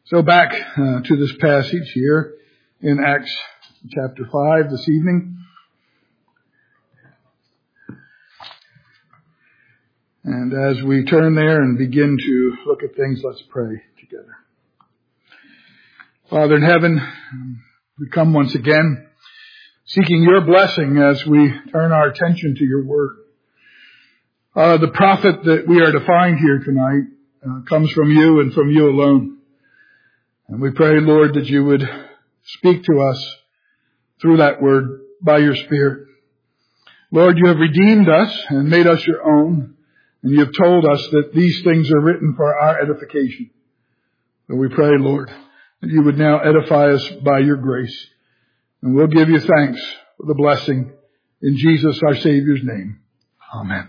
So back to this passage here in Acts chapter 5 this evening. And as we turn there and begin to look at things, let's pray together. Father in heaven, we come once again seeking your blessing as we turn our attention to your word. The prophet that we are to find here tonight comes from you and from you alone. And we pray, Lord, that you would speak to us through that word by your Spirit. Lord, you have redeemed us and made us your own, and you have told us that these things are written for our edification. So we pray, Lord, that you would now edify us by your grace. And we'll give you thanks for the blessing in Jesus, our Savior's name. Amen.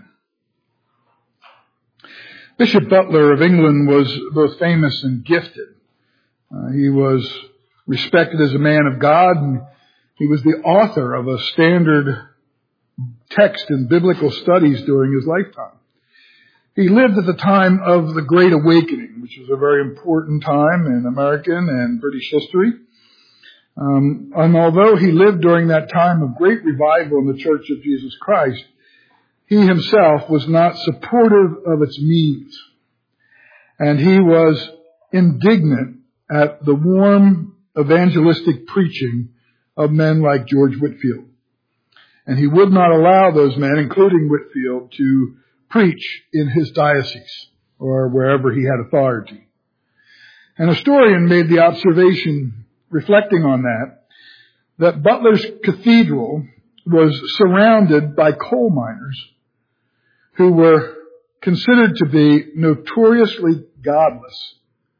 Bishop Butler of England was both famous and gifted. He was respected as a man of God, and he was the author of a standard text in biblical studies during his lifetime. He lived at the time of the Great Awakening, which was a very important time in American and British history. And although he lived during that time of great revival in the Church of Jesus Christ, he himself was not supportive of its means. And he was indignant at the warm evangelistic preaching of men like George Whitefield. And he would not allow those men, including Whitefield, to preach in his diocese or wherever he had authority. An historian made the observation, reflecting on that Butler's cathedral was surrounded by coal miners who were considered to be notoriously godless,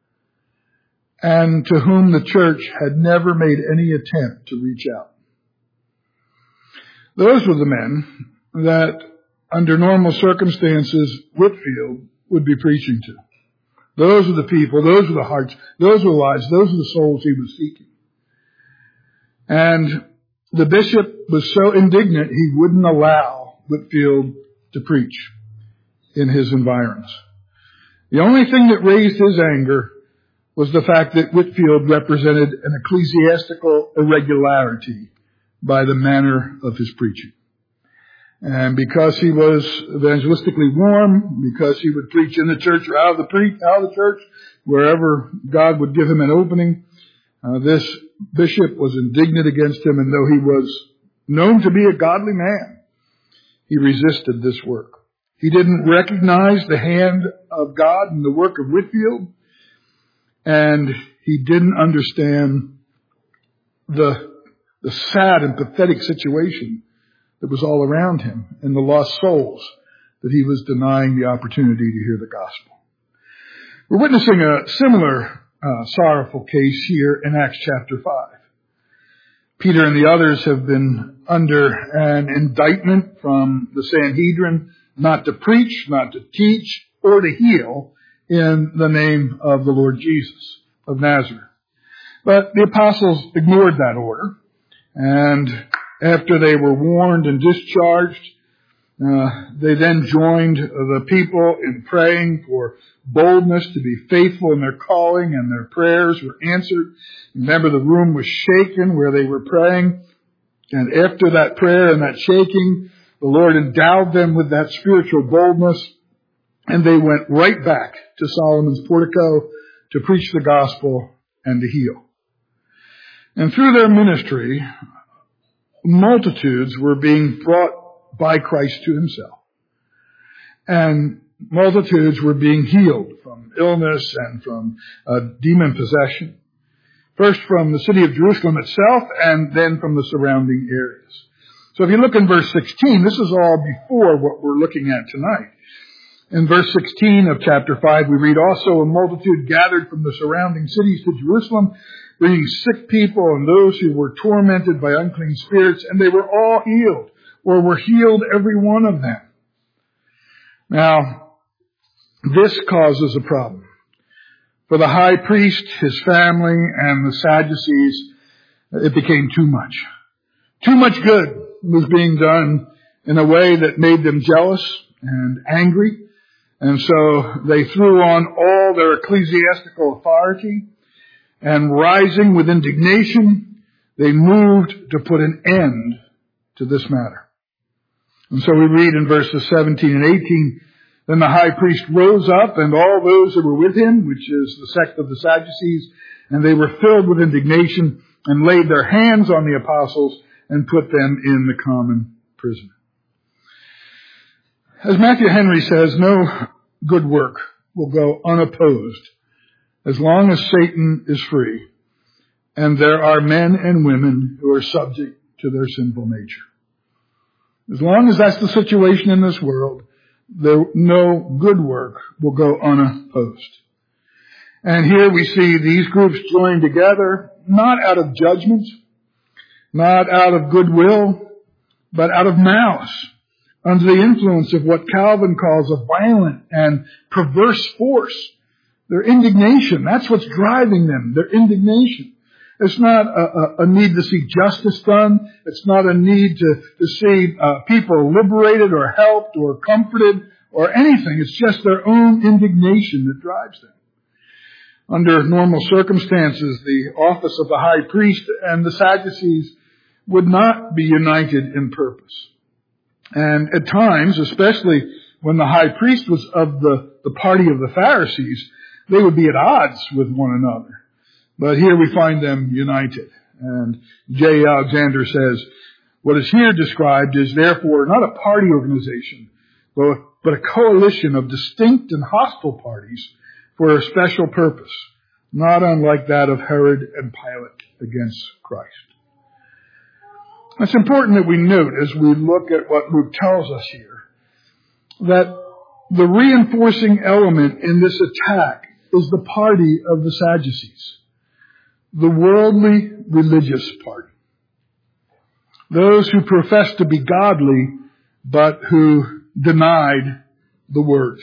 and to whom the church had never made any attempt to reach out. Those were the men that, under normal circumstances, Whitefield would be preaching to. Those were the people, those were the hearts, those were the lives, those were the souls he was seeking. And the bishop was so indignant he wouldn't allow Whitefield to preach in his environs. The only thing that raised his anger was the fact that Whitefield represented an ecclesiastical irregularity by the manner of his preaching. And because he was evangelistically warm, because he would preach in the church or out of the church, wherever God would give him an opening, this bishop was indignant against him, and though he was known to be a godly man, he resisted this work. He didn't recognize the hand of God in the work of Whitefield, and he didn't understand the sad and pathetic situation that was all around him and the lost souls that he was denying the opportunity to hear the gospel. We're witnessing a similar sorrowful case here in Acts chapter 5. Peter and the others have been under an indictment from the Sanhedrin not to preach, not to teach, or to heal in the name of the Lord Jesus of Nazareth. But the apostles ignored that order, and after they were warned and discharged, they then joined the people in praying for boldness to be faithful in their calling, and their prayers were answered. Remember, the room was shaken where they were praying, and after that prayer and that shaking, the Lord endowed them with that spiritual boldness, and they went right back to Solomon's portico to preach the gospel and to heal. And through their ministry, multitudes were being brought by Christ to himself. And multitudes were being healed from illness and from demon possession. First from the city of Jerusalem itself, and then from the surrounding areas. So if you look in verse 16, this is all before what we're looking at tonight. In verse 16 of chapter 5, we read, "Also a multitude gathered from the surrounding cities to Jerusalem, bringing sick people and those who were tormented by unclean spirits, and they were all healed, or were healed every one of them." Now, this causes a problem. For the high priest, his family, and the Sadducees, it became too much. Too much good was being done in a way that made them jealous and angry. And so they threw on all their ecclesiastical authority, And rising with indignation, they moved to put an end to this matter. And so we read in verses 17 and 18, then the high priest rose up and all those who were with him, which is the sect of the Sadducees, and they were filled with indignation and laid their hands on the apostles and put them in the common prison. As Matthew Henry says, no good work will go unopposed as long as Satan is free and there are men and women who are subject to their sinful nature. As long as that's the situation in this world, no good work will go unopposed. And here we see these groups joined together, not out of judgment, not out of goodwill, but out of malice, under the influence of what Calvin calls a violent and perverse force. Their indignation, that's what's driving them, their indignation. It's not a need to see justice done. It's not a need to see people liberated or helped or comforted or anything. It's just their own indignation that drives them. Under normal circumstances, the office of the high priest and the Sadducees would not be united in purpose. And at times, especially when the high priest was of the party of the Pharisees, they would be at odds with one another. But here we find them united. And J. Alexander says, what is here described is therefore not a party organization, but a coalition of distinct and hostile parties for a special purpose, not unlike that of Herod and Pilate against Christ. It's important that we note as we look at what Luke tells us here, that the reinforcing element in this attack is the party of the Sadducees. The worldly religious party. Those who profess to be godly, but who denied the word.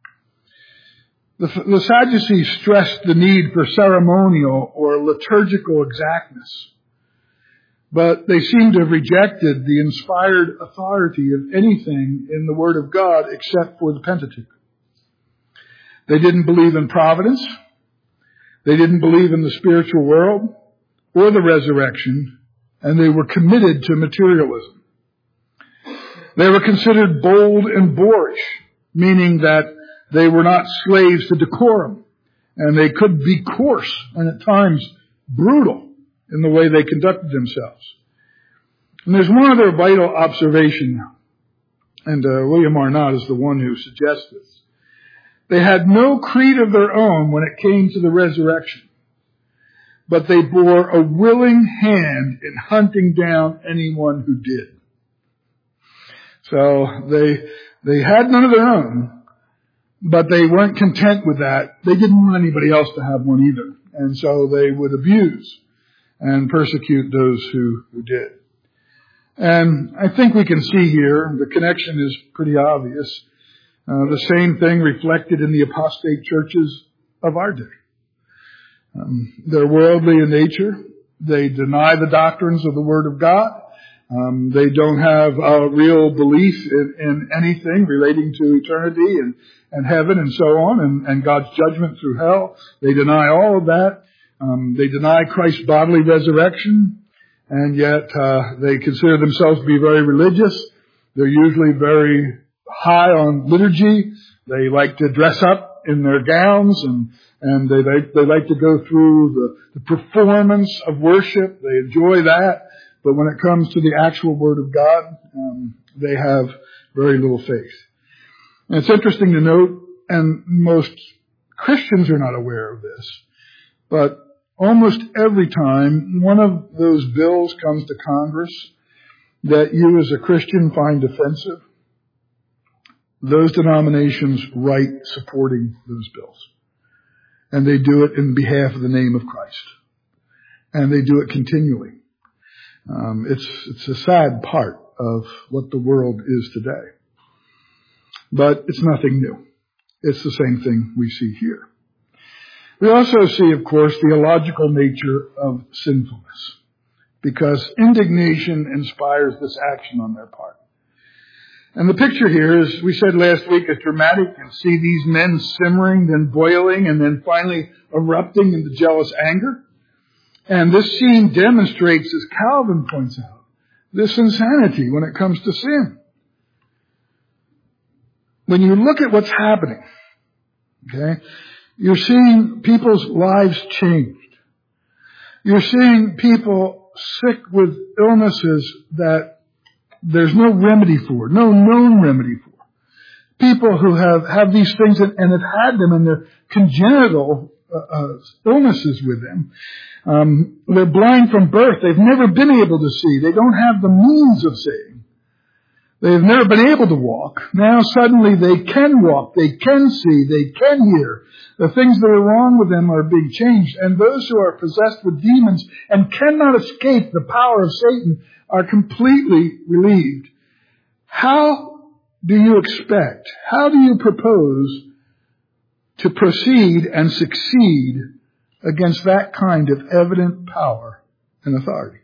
The Sadducees stressed the need for ceremonial or liturgical exactness, but they seem to have rejected the inspired authority of anything in the Word of God except for the Pentateuch. They didn't believe in providence. They didn't believe in the spiritual world or the resurrection, and they were committed to materialism. They were considered bold and boorish, meaning that they were not slaves to decorum, and they could be coarse and at times brutal in the way they conducted themselves. And there's one other vital observation, and William Arnott is the one who suggests this. They had no creed of their own when it came to the resurrection, but they bore a willing hand in hunting down anyone who did. So they had none of their own, but they weren't content with that. They didn't want anybody else to have one either. And so they would abuse and persecute those who did. And I think we can see here, the connection is pretty obvious. The same thing reflected in the apostate churches of our day. They're worldly in nature. They deny the doctrines of the Word of God. They don't have a real belief in anything relating to eternity and heaven and so on, and God's judgment through hell. They deny all of that. They deny Christ's bodily resurrection, and yet they consider themselves to be very religious. They're usually very high on liturgy. They like to dress up in their gowns and they like to go through the performance of worship. They enjoy that. But when it comes to the actual Word of God, they have very little faith. And it's interesting to note, and most Christians are not aware of this, but almost every time one of those bills comes to Congress that you as a Christian find offensive, those denominations write supporting those bills. And they do it in behalf of the name of Christ. And they do it continually. It's a sad part of what the world is today. But it's nothing new. It's the same thing we see here. We also see, of course, the illogical nature of sinfulness, because indignation inspires this action on their part. And the picture here, as we said last week, is dramatic. You see these men simmering, then boiling, and then finally erupting into jealous anger. And this scene demonstrates, as Calvin points out, this insanity when it comes to sin. When you look at what's happening, okay, you're seeing people's lives changed. You're seeing people sick with illnesses that there's no remedy for, no known remedy for. People who have these things and have had them and they're congenital illnesses with them. They're blind from birth. They've never been able to see. They don't have the means of seeing. They've never been able to walk. Now suddenly they can walk. They can see. They can hear. The things that are wrong with them are being changed. And those who are possessed with demons and cannot escape the power of Satan are completely relieved. How do you expect? How do you propose to proceed and succeed against that kind of evident power and authority?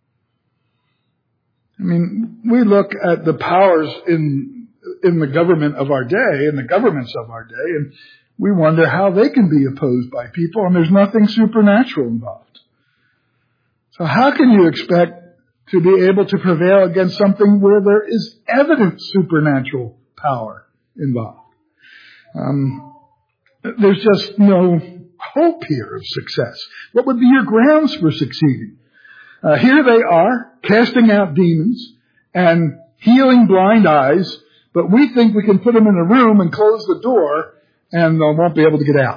I mean, we look at the powers in the government of our day, in the governments of our day, and we wonder how they can be opposed by people, and there's nothing supernatural involved. So how can you expect to be able to prevail against something where there is evident supernatural power involved? There's just no hope here of success. What would be your grounds for succeeding? Here they are, casting out demons and healing blind eyes, but we think we can put them in a room and close the door and they won't be able to get out.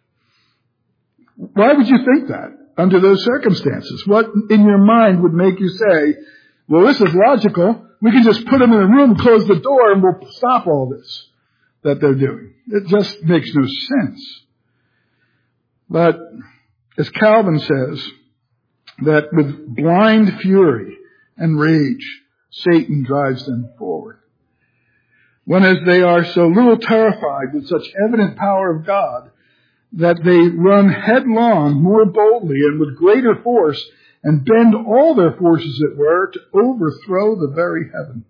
Why would you think that under those circumstances? What in your mind would make you say, well, this is logical. We can just put them in a room, close the door, and we'll stop all this that they're doing. It just makes no sense. But as Calvin says, that with blind fury and rage, Satan drives them forward. When as they are so little terrified with such evident power of God, that they run headlong more boldly and with greater force and bend all their forces, as it were, to overthrow the very heaven.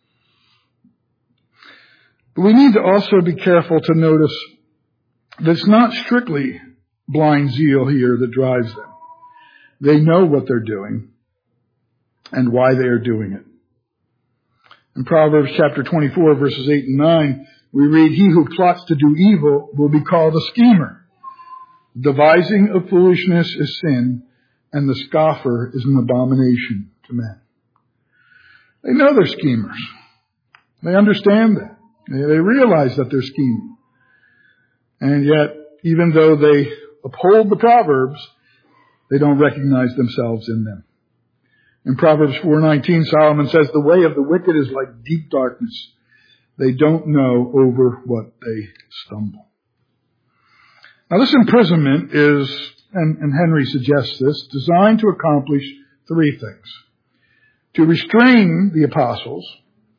But we need to also be careful to notice that it's not strictly blind zeal here that drives them. They know what they're doing and why they are doing it. In Proverbs chapter 24, verses 8 and 9, we read, "He who plots to do evil will be called a schemer. Devising of foolishness is sin, and the scoffer is an abomination to men." They know they're schemers. They understand that. They realize that they're scheming. And yet, even though they uphold the Proverbs, they don't recognize themselves in them. In Proverbs 4:19, Solomon says, "The way of the wicked is like deep darkness. They don't know over what they stumble." Now this imprisonment is, and Henry suggests this, designed to accomplish three things. To restrain the apostles,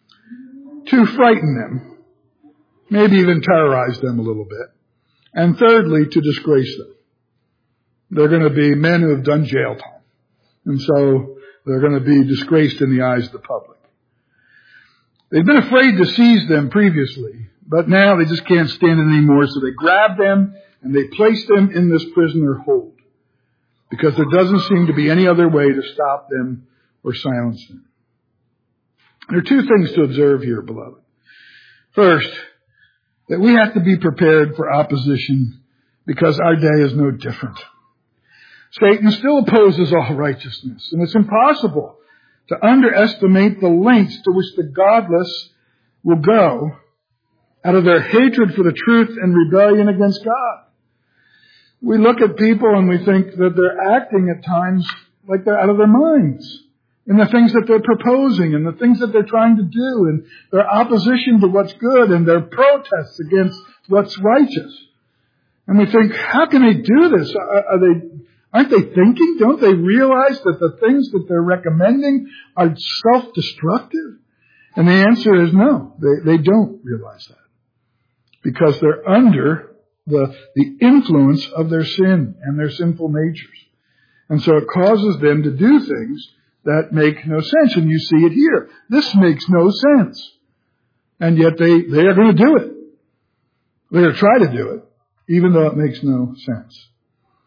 to frighten them, maybe even terrorize them a little bit, and thirdly, to disgrace them. They're going to be men who have done jail time. And so they're going to be disgraced in the eyes of the public. They've been afraid to seize them previously, but now they just can't stand it anymore, so they grab them and they place them in this prisoner hold, because there doesn't seem to be any other way to stop them or silence them. There are two things to observe here, beloved. First, that we have to be prepared for opposition because our day is no different. Satan still opposes all righteousness, and it's impossible to underestimate the lengths to which the godless will go out of their hatred for the truth and rebellion against God. We look at people and we think that they're acting at times like they're out of their minds in the things that they're proposing and the things that they're trying to do and their opposition to what's good and their protests against what's righteous. And we think, how can they do this? Aren't they thinking? Don't they realize that the things that they're recommending are self-destructive? And the answer is no, they don't realize that. Because they're under the influence of their sin and their sinful natures. And so it causes them to do things that make no sense. And you see it here. This makes no sense. And yet they are going to do it. They're going to try to do it, even though it makes no sense.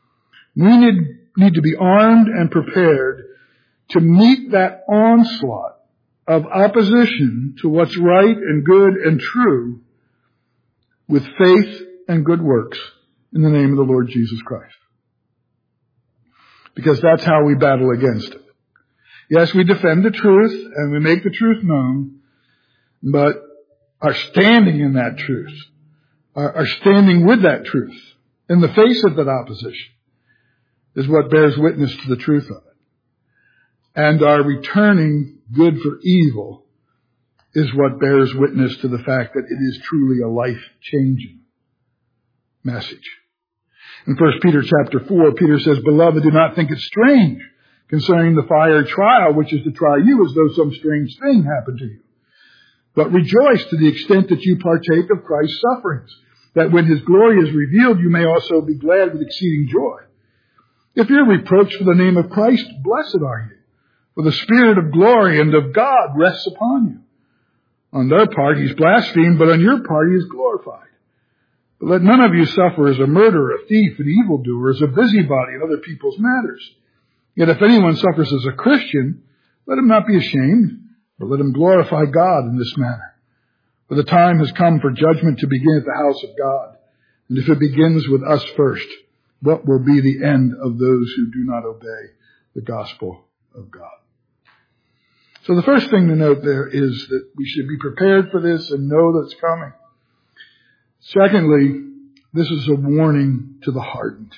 We need to be armed and prepared to meet that onslaught of opposition to what's right and good and true with faith and good works in the name of the Lord Jesus Christ. Because that's how we battle against it. Yes, we defend the truth and we make the truth known, but our standing in that truth, our standing with that truth in the face of that opposition is what bears witness to the truth of it. And our returning good for evil is what bears witness to the fact that it is truly a life-changing message. In 1 Peter chapter 4, Peter says, "Beloved, do not think it strange concerning the fire trial, which is to try you as though some strange thing happened to you. But rejoice to the extent that you partake of Christ's sufferings, that when his glory is revealed, you may also be glad with exceeding joy. If you're reproached for the name of Christ, blessed are you, for the Spirit of glory and of God rests upon you. On their part, he's blasphemed, but on your part, he is glorified. But let none of you suffer as a murderer, a thief, an evildoer, as a busybody in other people's matters. Yet if anyone suffers as a Christian, let him not be ashamed, but let him glorify God in this manner. For the time has come for judgment to begin at the house of God. And if it begins with us first, what will be the end of those who do not obey the gospel of God?" So the first thing to note there is that we should be prepared for this and know that it's coming. Secondly, this is a warning to the hardened.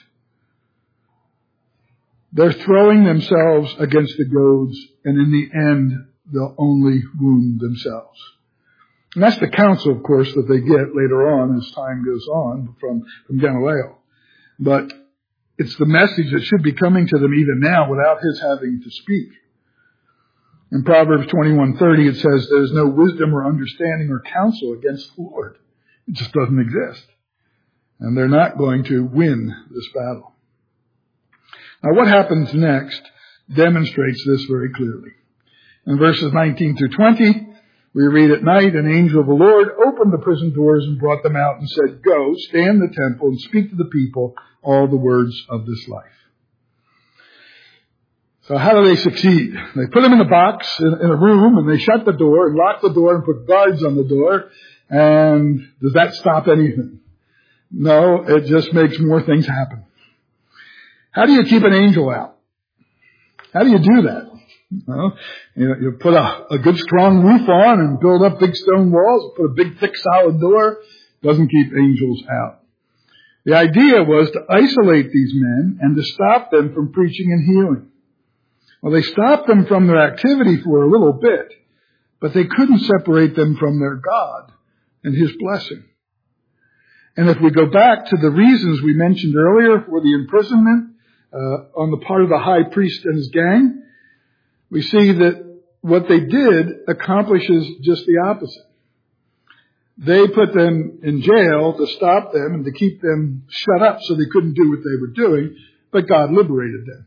They're throwing themselves against the goads, and in the end, they'll only wound themselves. And that's the counsel, of course, that they get later on as time goes on from Gamaliel. But it's the message that should be coming to them even now without his having to speak. In Proverbs 21:30, it says, "There's no wisdom or understanding or counsel against the Lord." It just doesn't exist. And they're not going to win this battle. Now, what happens next demonstrates this very clearly. In verses 19 through 20, we read, "At night, an angel of the Lord opened the prison doors and brought them out and said, 'Go, stand in the temple and speak to the people all the words of this life.'" So how do they succeed? They put them in a box in a room, and they shut the door and lock the door and put guards on the door. And does that stop anything? No, it just makes more things happen. How do you keep an angel out? How do you do that? Well, you put a good strong roof on and build up big stone walls, put a big thick solid door. Doesn't keep angels out. The idea was to isolate these men and to stop them from preaching and healing. Well, they stopped them from their activity for a little bit, but they couldn't separate them from their God and his blessing. And if we go back to the reasons we mentioned earlier for the imprisonment on the part of the high priest and his gang, we see that what they did accomplishes just the opposite. They put them in jail to stop them and to keep them shut up so they couldn't do what they were doing, but God liberated them.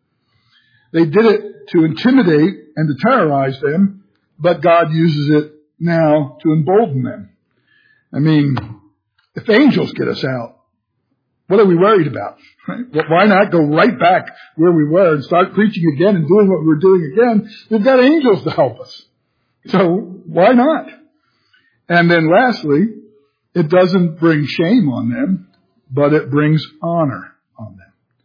They did it to intimidate and to terrorize them, but God uses it now to embolden them. I mean, if angels get us out, what are we worried about? Right? Why not go right back where we were and start preaching again and doing what we were doing again? We've got angels to help us. So why not? And then lastly, it doesn't bring shame on them, but it brings honor on them.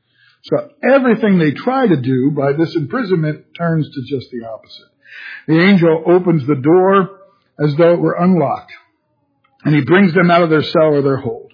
So everything they try to do by this imprisonment turns to just the opposite. The angel opens the door as though it were unlocked, and he brings them out of their cell or their hold.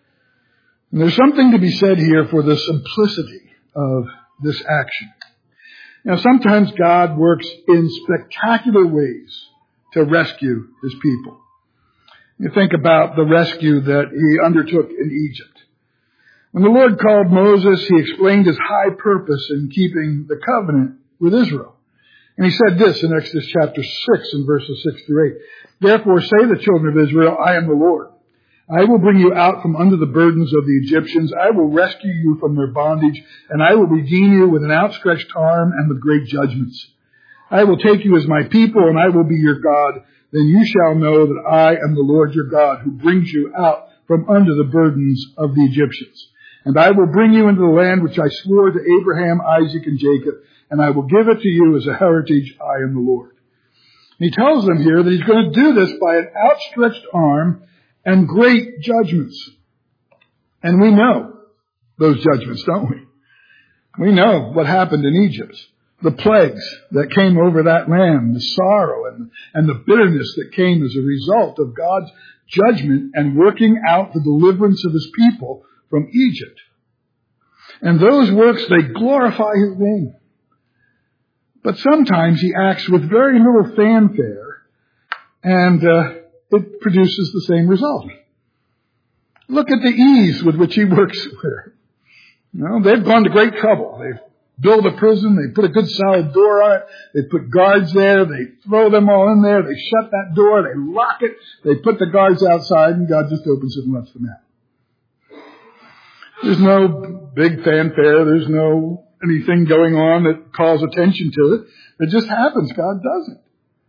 And there's something to be said here for the simplicity of this action. Now, sometimes God works in spectacular ways to rescue his people. You think about the rescue that he undertook in Egypt. When the Lord called Moses, he explained his high purpose in keeping the covenant with Israel. And he said this in Exodus chapter 6 and verses 6 through 8. "Therefore say the children of Israel, I am the Lord. I will bring you out from under the burdens of the Egyptians. I will rescue you from their bondage, and I will redeem you with an outstretched arm and with great judgments. I will take you as my people, and I will be your God. Then you shall know that I am the Lord your God, who brings you out from under the burdens of the Egyptians. And I will bring you into the land which I swore to Abraham, Isaac, and Jacob, and I will give it to you as a heritage. I am the Lord. And he tells them here that he's going to do this by an outstretched arm and great judgments. And we know those judgments, don't we? We know what happened in Egypt. The plagues that came over that land, the sorrow and the bitterness that came as a result of God's judgment and working out the deliverance of his people from Egypt. And those works, they glorify his name. But sometimes he acts with very little fanfare, and it produces the same result. Look at the ease with which he works there. You know, they've gone to great trouble. They've built a prison. They put a good solid door on it. They put guards there. They throw them all in there. They shut that door. They lock it. They put the guards outside, and God just opens it and lets them out. There's no big fanfare. There's no anything going on that calls attention to it. It just happens. God does it.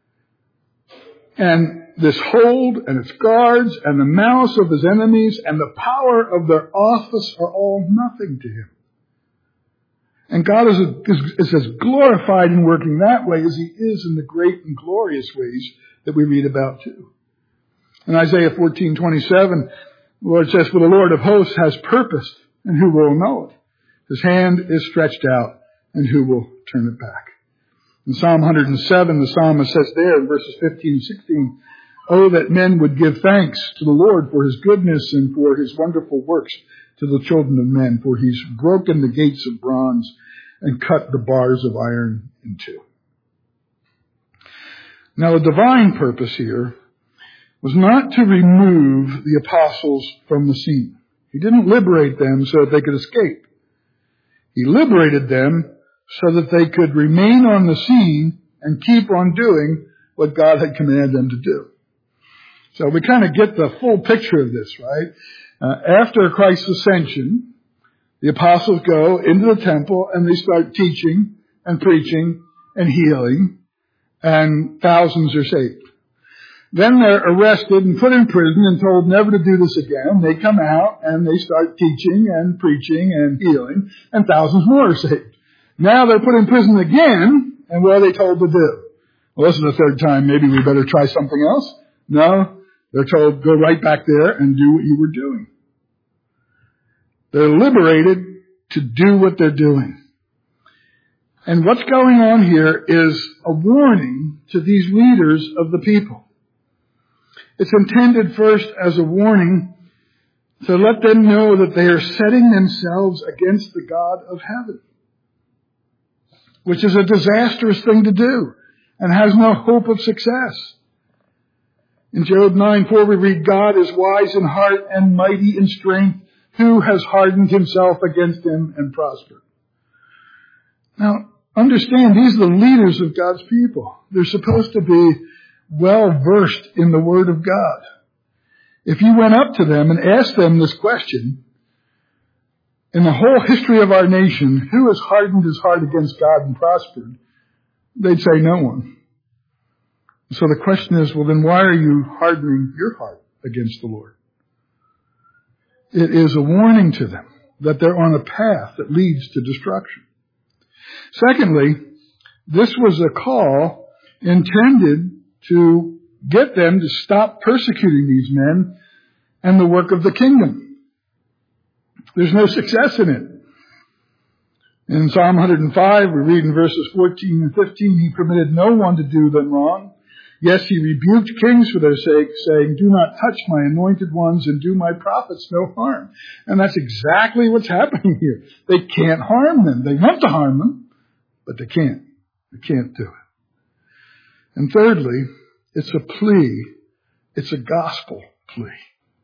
And this hold and its guards and the malice of his enemies and the power of their office are all nothing to him. And God is as glorified in working that way as he is in the great and glorious ways that we read about too. In Isaiah 14:27, the Lord says, "For the Lord of hosts has purposed, and who will know it? His hand is stretched out, and who will turn it back?" In Psalm 107, the psalmist says there in verses 15 and 16, "Oh, that men would give thanks to the Lord for his goodness and for his wonderful works to the children of men, for he's broken the gates of bronze and cut the bars of iron in two." Now, the divine purpose here was not to remove the apostles from the scene. He didn't liberate them so that they could escape. He liberated them so that they could remain on the scene and keep on doing what God had commanded them to do. So we kind of get the full picture of this, right? After Christ's ascension, the apostles go into the temple and they start teaching and preaching and healing, and thousands are saved. Then they're arrested and put in prison and told never to do this again. They come out and they start teaching and preaching and healing, and thousands more are saved. Now they're put in prison again, and what are they told to do? Well, this is the third time. Maybe we better try something else. No, they're told, go right back there and do what you were doing. They're liberated to do what they're doing. And what's going on here is a warning to these leaders of the people. It's intended first as a warning to let them know that they are setting themselves against the God of heaven, which is a disastrous thing to do and has no hope of success. In Job 9:4 we read, "God is wise in heart and mighty in strength. Who has hardened himself against him and prospered?" Now, understand, these are the leaders of God's people. They're supposed to be well-versed in the Word of God. If you went up to them and asked them this question, in the whole history of our nation, who has hardened his heart against God and prospered? They'd say no one. So the question is, well, then why are you hardening your heart against the Lord? It is a warning to them that they're on a path that leads to destruction. Secondly, this was a call intended to get them to stop persecuting these men and the work of the kingdom. There's no success in it. In Psalm 105, we read in verses 14 and 15, "He permitted no one to do them wrong. Yes, he rebuked kings for their sake, saying, 'Do not touch my anointed ones and do my prophets no harm.'" And that's exactly what's happening here. They can't harm them. They want to harm them, but they can't. They can't do it. And thirdly, it's a plea. It's a gospel plea.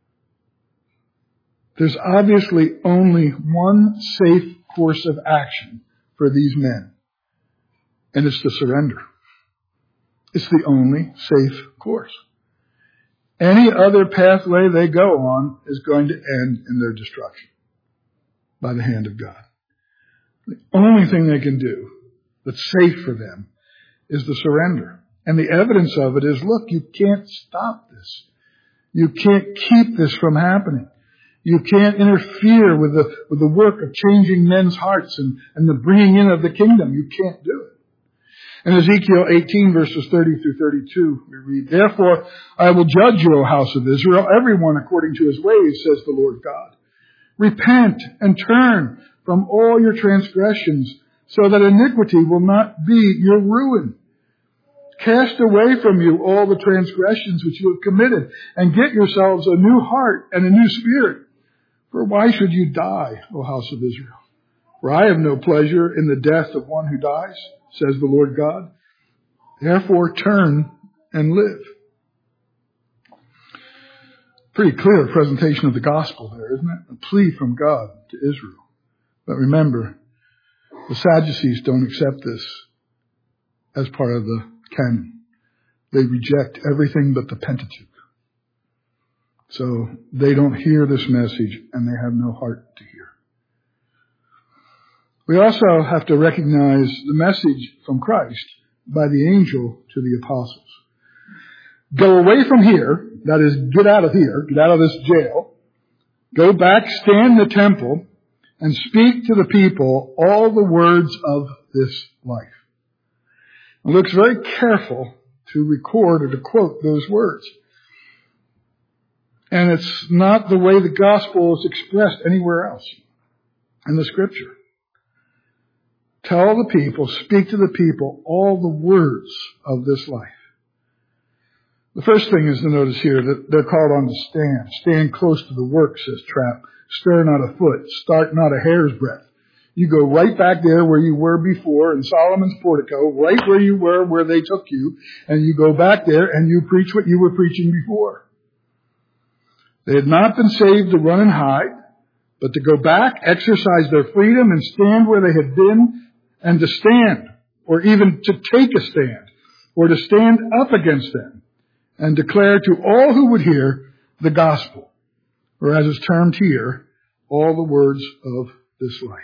There's obviously only one safe course of action for these men, and it's to surrender. It's the only safe course. Any other pathway they go on is going to end in their destruction by the hand of God. The only thing they can do that's safe for them is the surrender. And the evidence of it is, look, you can't stop this. You can't keep this from happening. You can't interfere with the work of changing men's hearts and the bringing in of the kingdom. You can't do it. In Ezekiel 18 verses 30 through 32, we read, "Therefore I will judge you, O house of Israel, everyone according to his ways, says the Lord God. Repent and turn from all your transgressions, so that iniquity will not be your ruin. Cast away from you all the transgressions which you have committed, and get yourselves a new heart and a new spirit. For why should you die, O house of Israel? For I have no pleasure in the death of one who dies, says the Lord God. Therefore turn and live." Pretty clear presentation of the gospel there, isn't it? A plea from God to Israel. But remember, the Sadducees don't accept this as part of the canon. They reject everything but the Pentateuch. So they don't hear this message, and they have no heart to hear. We also have to recognize the message from Christ by the angel to the apostles. Go away from here, that is, get out of here, get out of this jail, go back, stand in the temple, and speak to the people all the words of this life. And Luke's very careful to record or to quote those words. And it's not the way the gospel is expressed anywhere else in the scripture. Tell the people, speak to the people all the words of this life. The first thing is to notice here that they're called on to stand. Stand close to the work, says Trapp. Stir not a foot. Start not a hair's breadth. You go right back there where you were before in Solomon's portico, right where you were, where they took you, and you go back there and you preach what you were preaching before. They had not been saved to run and hide, but to go back, exercise their freedom, and stand where they had been, and to stand, or even to take a stand, or to stand up against them, and declare to all who would hear the gospel, or as is termed here, all the words of this life.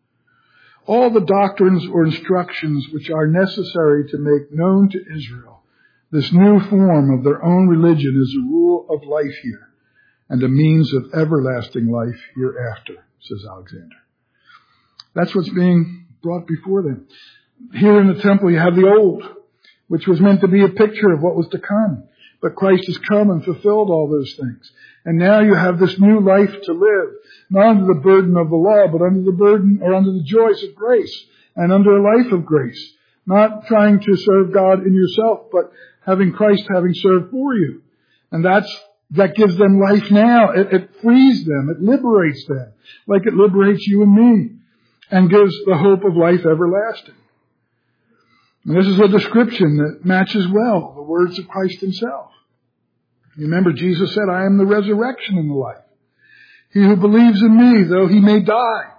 All the doctrines or instructions which are necessary to make known to Israel this new form of their own religion is a rule of life here, and a means of everlasting life hereafter, says Alexander. That's what's being brought before them. Here in the temple you have the old, which was meant to be a picture of what was to come. But Christ has come and fulfilled all those things. And now you have this new life to live, not under the burden of the law, but under the burden or under the joys of grace and under a life of grace. Not trying to serve God in yourself, but having Christ having served for you. And that gives them life now. It frees them. It liberates them like it liberates you and me and gives the hope of life everlasting. And this is a description that matches well the words of Christ himself. Remember, Jesus said, I am the resurrection and the life. He who believes in me, though he may die,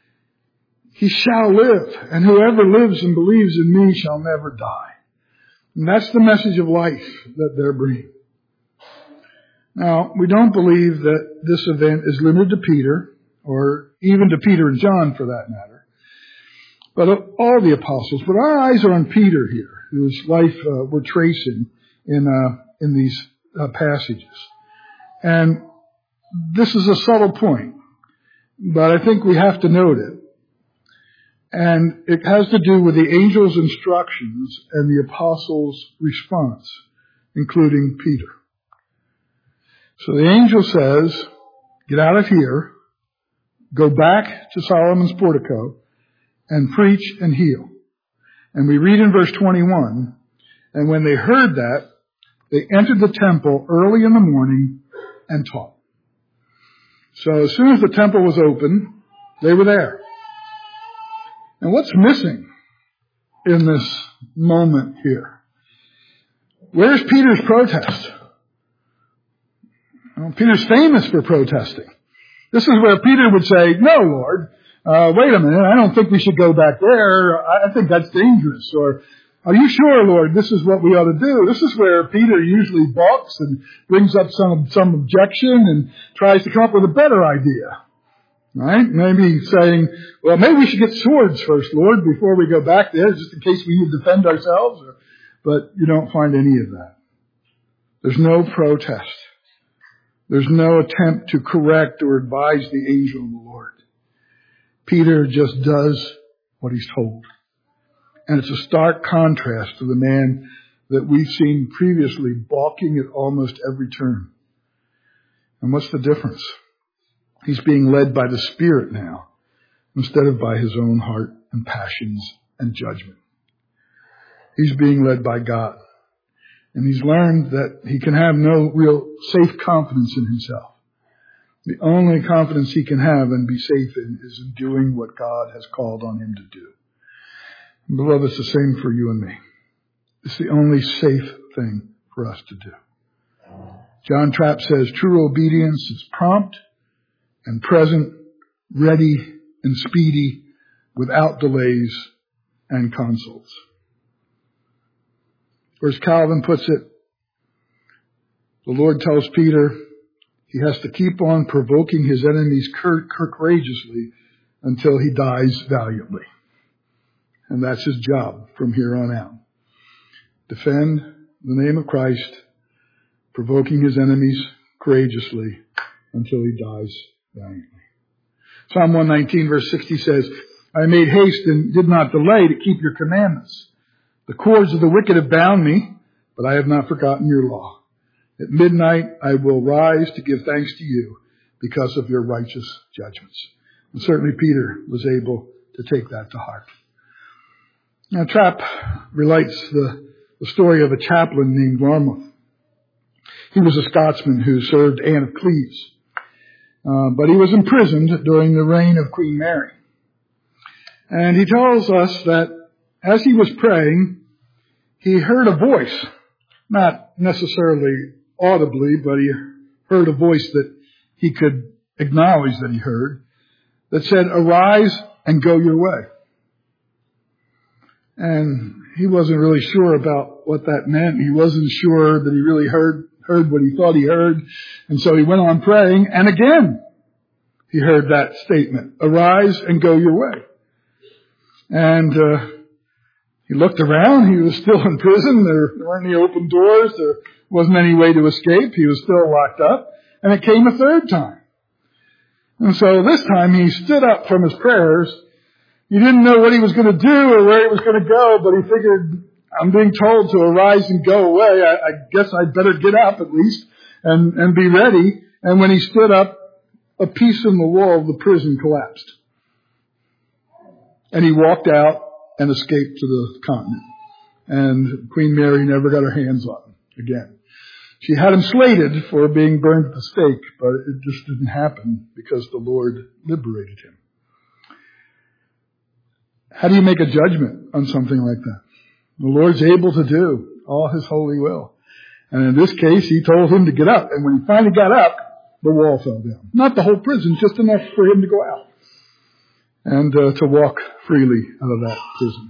he shall live. And whoever lives and believes in me shall never die. And that's the message of life that they're bringing. Now, we don't believe that this event is limited to Peter, or even to Peter and John for that matter, but of all the apostles. But our eyes are on Peter here, whose life we're tracing in these passages. And this is a subtle point, but I think we have to note it. And it has to do with the angel's instructions and the apostles' response, including Peter. So the angel says, get out of here, go back to Solomon's portico, and preach and heal. And we read in verse 21, and when they heard that, they entered the temple early in the morning and taught. So as soon as the temple was open, they were there. And what's missing in this moment here? Where's Peter's protest? Well, Peter's famous for protesting. This is where Peter would say, no, Lord, wait a minute, I don't think we should go back there. I think that's dangerous. Or, are you sure, Lord, this is what we ought to do? This is where Peter usually balks and brings up some objection and tries to come up with a better idea. Right? Maybe saying, well, maybe we should get swords first, Lord, before we go back there, just in case we need to defend ourselves. But you don't find any of that. There's no protest. There's no attempt to correct or advise the angel of the Lord. Peter just does what he's told. And it's a stark contrast to the man that we've seen previously balking at almost every turn. And what's the difference? He's being led by the Spirit now, instead of by his own heart and passions and judgment. He's being led by God. And he's learned that he can have no real safe confidence in himself. The only confidence he can have and be safe in is in doing what God has called on him to do. And beloved, it's the same for you and me. It's the only safe thing for us to do. John Trapp says true obedience is prompt and present, ready and speedy, without delays and consults. Or as Calvin puts it, the Lord tells Peter he has to keep on provoking his enemies courageously until he dies valiantly. And that's his job from here on out. Defend the name of Christ, provoking his enemies courageously until he dies valiantly. Psalm 119 verse 60 says, I made haste and did not delay to keep your commandments. The cords of the wicked have bound me, but I have not forgotten your law. At midnight I will rise to give thanks to you because of your righteous judgments. And certainly Peter was able to take that to heart. Now Trapp relates the story of a chaplain named Larmouth. He was a Scotsman who served Anne of Cleves. But he was imprisoned during the reign of Queen Mary. And he tells us that as he was praying, he heard a voice, not necessarily audibly, but he heard a voice that he could acknowledge that he heard, that said, arise and go your way. And he wasn't really sure about what that meant. He wasn't sure that he really heard what he thought he heard. And so he went on praying, and again he heard that statement, arise and go your way. And he looked around. He was still in prison. There weren't any open doors. There wasn't any way to escape. He was still locked up. And it came a third time. And so this time he stood up from his prayers. He didn't know what he was going to do or where he was going to go, but he figured, I'm being told to arise and go away. I guess I'd better get up at least and be ready. And when he stood up, a piece in the wall of the prison collapsed. And he walked out and escaped to the continent. And Queen Mary never got her hands on him again. She had him slated for being burned at the stake, but it just didn't happen because the Lord liberated him. How do you make a judgment on something like that? The Lord's able to do all his holy will. And in this case, he told him to get up. And when he finally got up, the wall fell down. Not the whole prison, just enough for him to go out and to walk freely out of that prison.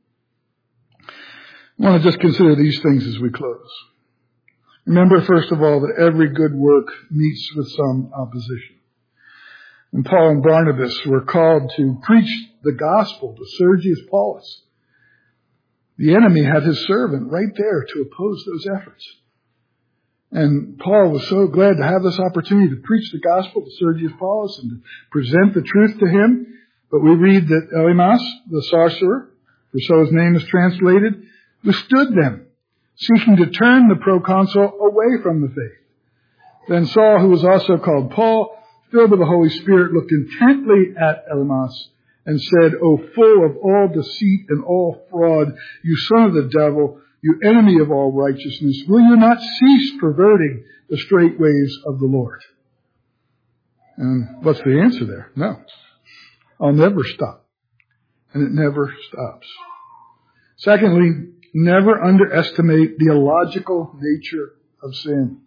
I want to just consider these things as we close. Remember, first of all, that every good work meets with some opposition. And Paul and Barnabas were called to preach the gospel to Sergius Paulus. The enemy had his servant right there to oppose those efforts. And Paul was so glad to have this opportunity to preach the gospel to Sergius Paulus and to present the truth to him. But we read that Elymas, the sorcerer, for so his name is translated, withstood them, seeking to turn the proconsul away from the faith. Then Saul, who was also called Paul, filled with the Holy Spirit, looked intently at Elymas and said, O full of all deceit and all fraud, you son of the devil, you enemy of all righteousness, will you not cease perverting the straight ways of the Lord? And what's the answer there? No. I'll never stop. And it never stops. Secondly, never underestimate the illogical nature of sin.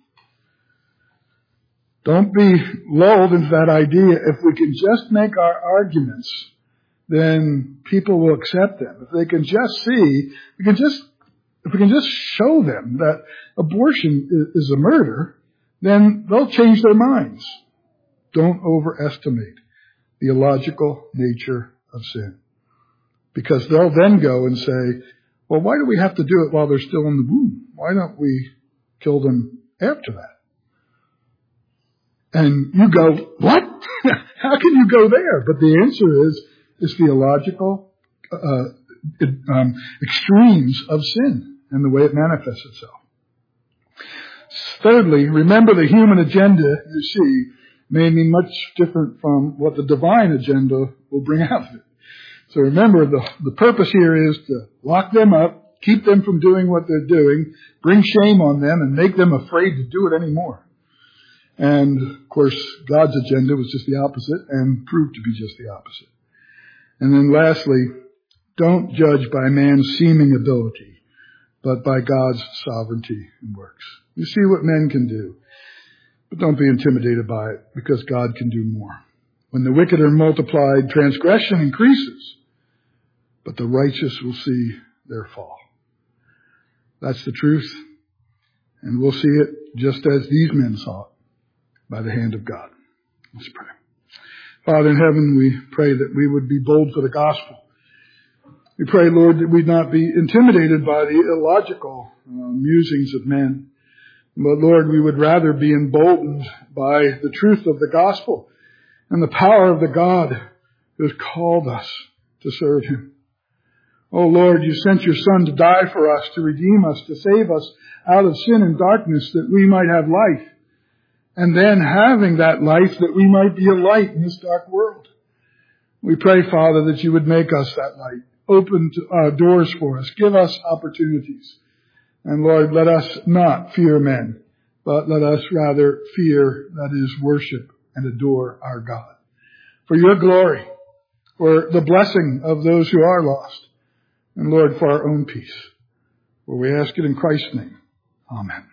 Don't be lulled into that idea. If we can just make our arguments, then people will accept them. If they can just see, if we can just show them that abortion is a murder, then they'll change their minds. Don't overestimate the illogical nature of sin. Because they'll then go and say, well, why do we have to do it while they're still in the womb? Why don't we kill them after that? And you go, what? How can you go there? But the answer is theological extremes of sin and the way it manifests itself. Thirdly, remember the human agenda you see may be much different from what the divine agenda will bring out of it. So remember, the purpose here is to lock them up, keep them from doing what they're doing, bring shame on them, and make them afraid to do it anymore. And, of course, God's agenda was just the opposite and proved to be just the opposite. And then lastly, don't judge by man's seeming ability, but by God's sovereignty and works. You see what men can do, but don't be intimidated by it, because God can do more. When the wicked are multiplied, transgression increases, but the righteous will see their fall. That's the truth, and we'll see it just as these men saw it, by the hand of God. Let's pray. Father in heaven, we pray that we would be bold for the gospel. We pray, Lord, that we'd not be intimidated by the illogical musings of men. But Lord, we would rather be emboldened by the truth of the gospel and the power of the God who has called us to serve Him. Oh Lord, you sent your Son to die for us, to redeem us, to save us out of sin and darkness, that we might have life. And then having that life, that we might be a light in this dark world. We pray, Father, that you would make us that light. Open doors for us. Give us opportunities. And Lord, let us not fear men, but let us rather fear, that is, worship and adore our God. For your glory, for the blessing of those who are lost, and Lord, for our own peace. For we ask it in Christ's name. Amen.